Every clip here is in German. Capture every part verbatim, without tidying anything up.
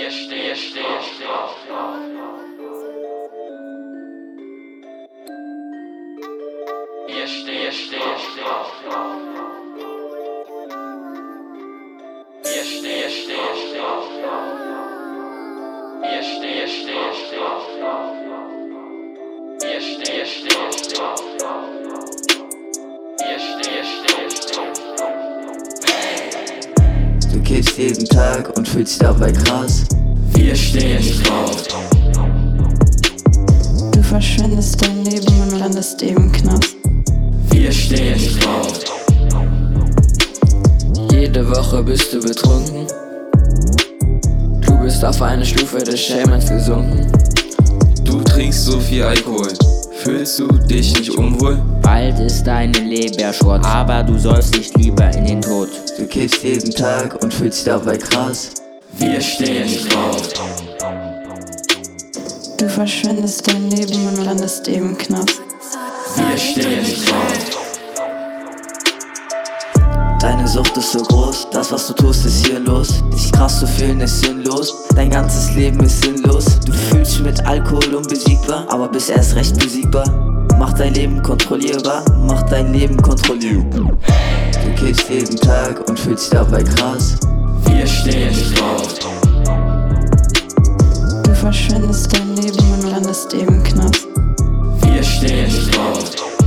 Wir stehen, stehen, stehen. Wir stehen, stehen, stehen. Wir stehen, stehen, stehen. Wir stehen, stehen, stehen. Wir stehen, stehen, stehen. Wir stehen, stehen, stehen. Du kiffst jeden Tag und fühlst dich dabei krass. Wir stehen drauf. Du verschwendest dein Leben und landest im Knast. Wir stehen drauf. Jede Woche bist du betrunken. Du bist auf eine Stufe des Schämens gesunken. Du trinkst so viel Alkohol, fühlst du dich nicht unwohl? Bald ist deine Leber Schrott, aber du sollst nicht lieber in den Tod. Du kiffst jeden Tag und fühlst dich dabei krass. Wir stehen drauf. Du verschwendest dein Leben und landest im Knast. Wir stehen drauf. Deine Sucht ist so groß, das was du tust ist hier los. Dich krass zu fühlen ist sinnlos, dein ganzes Leben ist sinnlos. Du fühlst dich mit Alkohol unbesiegbar, aber bist erst recht besiegbar. Mach dein Leben kontrollierbar, mach dein Leben kontrollierbar. Du kiffst jeden Tag und fühlst dich dabei krass. Wir stehen drauf. Du verschwendest dein Leben und landest im Knast. Wir stehen drauf.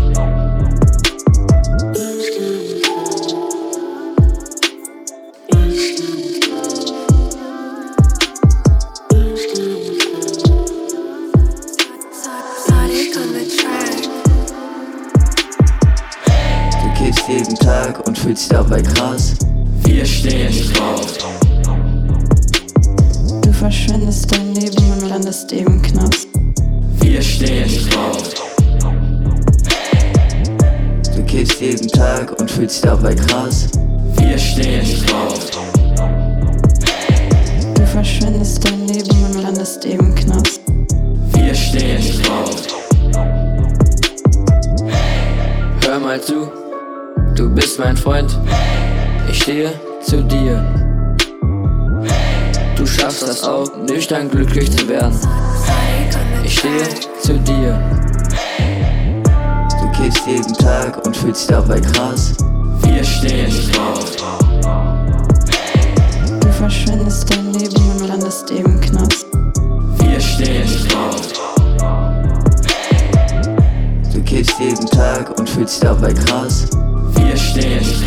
Du kiffst jeden Tag und fühlst dich dabei krass. Wir stehen drauf. Du verschwendest dein Leben und landest im Knast. Wir stehen drauf. Du kiffst jeden Tag und fühlst dich dabei krass. Wir stehen drauf. Du verschwendest dein Leben und landest im Knast. Wir stehen drauf. Hör mal zu, du bist mein Freund. Ich stehe zu dir. Du schaffst das auch, nüchtern glücklich zu werden. Ich stehe zu dir. Du kiffst jeden Tag und fühlst dich dabei krass. Wir stehen drauf. Du verschwendest dein Leben und landest im Knast. Wir stehen drauf. Du kiffst jeden Tag und fühlst dich dabei krass. Wir stehen